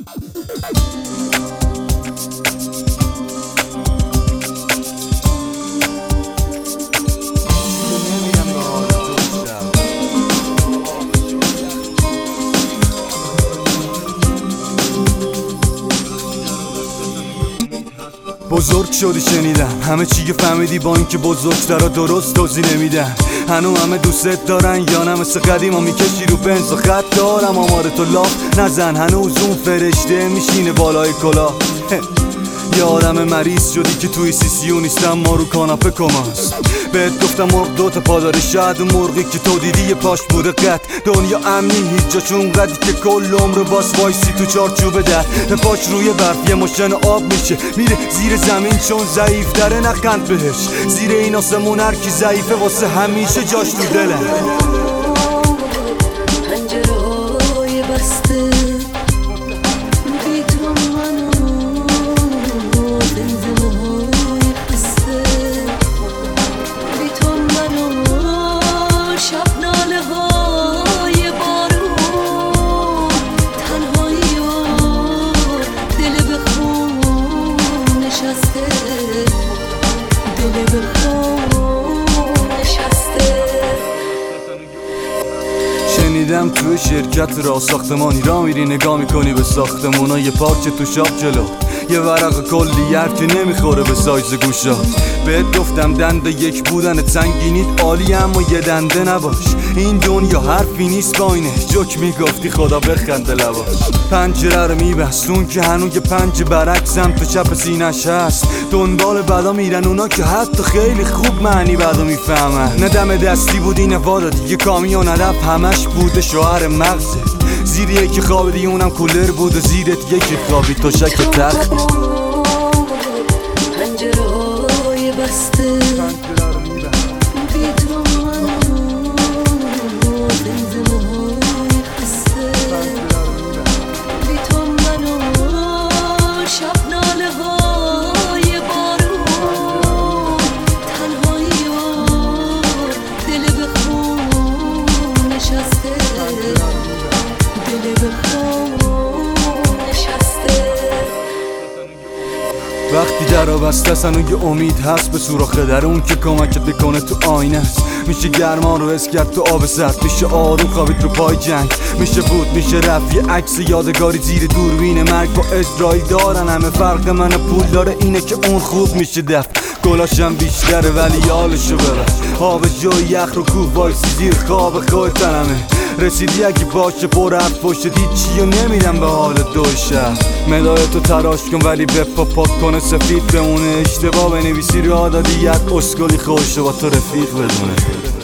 بزرگ شدی شنیدم همه چی فهمیدی، با اینکه بزرگترا درست توضیح نمیدن. هنو همه دوست دارن یا نه مثل قدیما میکشی رو بنز و خط دارم آمار تو لاف نزن. هنوز اون فرشته میشینه بالای کلاه. یارم مریض شدی که توی CCU نیستم، ما رو کاناپه کماست. بهت گفتم مرغ دوتا پا داره، شاید اون مرغی که تو دیدی یه پاش بوده قط. دنیا امنی هیچ جا چون قدی که کل عمر باس وایسی تو چارچوبه در پاش روی برف یه مشن آب میشه، میره زیر زمین چون ضعیف داره نخند بهش. زیر این آسمون هر کی ضعیفه واسه همیشه جاش تو دله. پنجره‌های بسته شنیدم توی شرکت راه ساختمانی را میری نگاه میکنی به ساختمونا، یه پارچه تو شاب جلو یه ورق کلی‌ار که نمیخوره به سایز گوشا. بهت گفتم دنده یک بودن سنگینیت عالی اما یه دنده نباش. این دنیا حرفی نیست با اینه جوک میگفتی خدا بخنده لباش. پنجره رو میبستون که هنوز پنج برعکسم تو چپ سینش هست. دنبال بدا میرن اونا که حتی خیلی خوب معنی بدا میفهمن. نه دم دستی بود این وادا دیگه کامیون علف همش بوده شوهر مغزه. زیر یکی خوابیدی اونم کولر بود و زیرت یکی خوابی تو شک تخت. پنجره‌های بسته وقتی درا بسته است هنوز یه امید هست به سوراخ در اون که کمکت بکنه تو آینه است. میشه گرما رو حس کرد تو آب سرد، میشه آروم خوابید رو پای جنگ، میشه بود میشه رفت یه عکس یادگاری زیر دوربین مرگ با اسرائیل دارن. همه فرق من پول داره اینه که اون خوب میشه دفت. گلاشم بیشتره ولی حالشو ببر. آب جای یخ رو کوه وایسی زیر خواب خود تنمه. رسیدی اگه باشه پر حرف پشت هیچی و نمیدم به حال دو شهر. مدایتو تراش کن ولی بپا پاک کنه سفید بمونه. اشتباه بنویسی رو عادادیت اسکلی خوشه با تو رفیق بدونه.